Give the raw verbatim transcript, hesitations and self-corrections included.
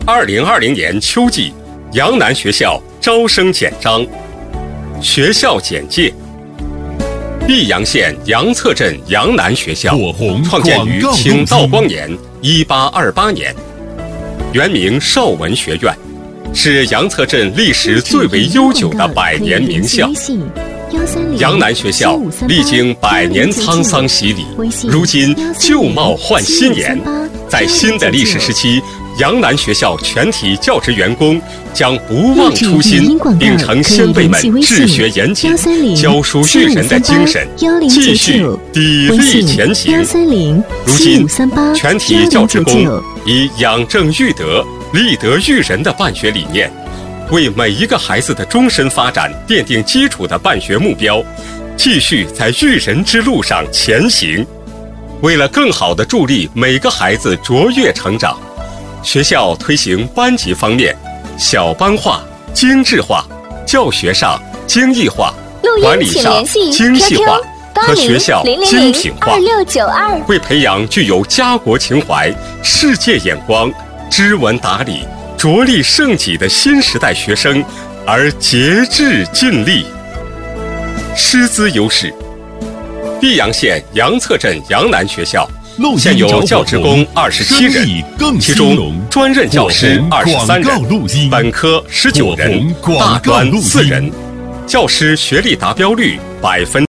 二零二零年秋季，阳南学校招生简章。学校简介：泌阳县阳侧镇阳南学校创建于清道光年一八二八年，原名少文学院，是阳侧镇历史最为悠久的百年名校。阳南学校历经百年沧桑洗礼，如今旧貌换新颜。在新的历史时期，阳南学校全体教职员工将不忘初心，秉承先辈们治学严谨、教书育人的精神，继续砥砺前行。如今，全体教职工以养正育德、立德育人的办学理念，为每一个孩子的终身发展奠定基础的办学目标，继续在育人之路上前行。为了更好地助力每个孩子卓越成长，学校推行班级方面小班化、精致化，教学上精益化，管理上精细化，和学校精品化，为培养具有家国情怀、世界眼光、知文达理、着力胜己的新时代学生而竭智尽力。师资优势：泌阳县阳侧镇阳南学校现有教职工二十七人，其中专任教师二十三人，本科十九人，大专四人，教师学历达标率百分。